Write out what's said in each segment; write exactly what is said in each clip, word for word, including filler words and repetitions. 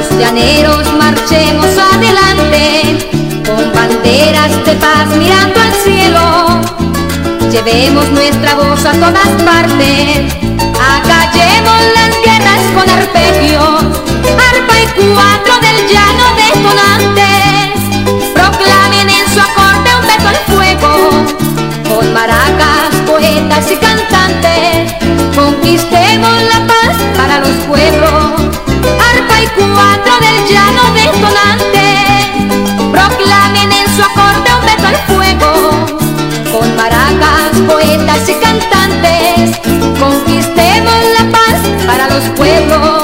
llaneros marchemos adelante, con banderas de paz mirando al cielo. Llevemos nuestra voz a todas partes, acallemos las guerras con arpegios, arpa y cuatro del llano detonantes. Proclamen en su acorde un beso al fuego, con maracas, poetas y cantantes. Conquistemos la paz para los pueblos, arpa y cuatro del llano detonantes. Proclamen en su acorde un beso al fuego, con maracas, poetas y cantantes. Conquistemos la paz para los pueblos.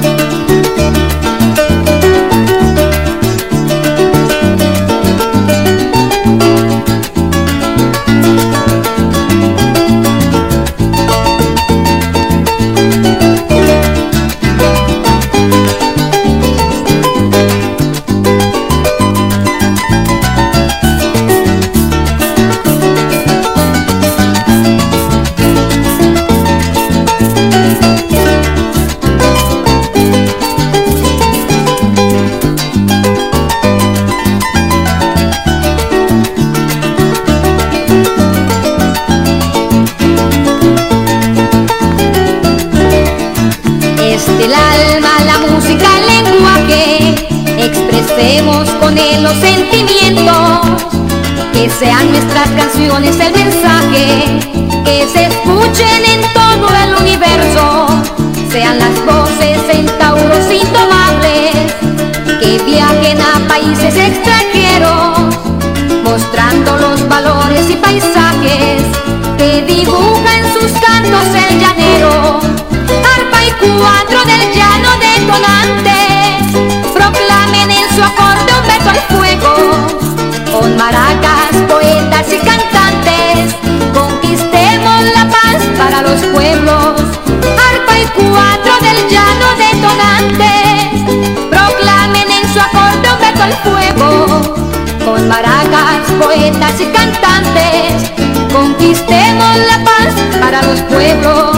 El alma, la música, el lenguaje, expresemos con él los sentimientos, que sean nuestras canciones el mensaje, que se escuchen en todo el universo, sean las voces centauros indomables, que viajen a países extranjeros, mostrando los valores y paisajes que dibuja en sus cantos el llanero. Arpa y cuatro del llano detonantes, proclamen en su acorde un beso al fuego, con maracas, poetas y cantantes. Conquistemos la paz para los pueblos, arpa y cuatro del llano detonantes. Proclamen en su acorde un beso al fuego, con maracas, poetas y cantantes. Conquistemos la paz para los pueblos.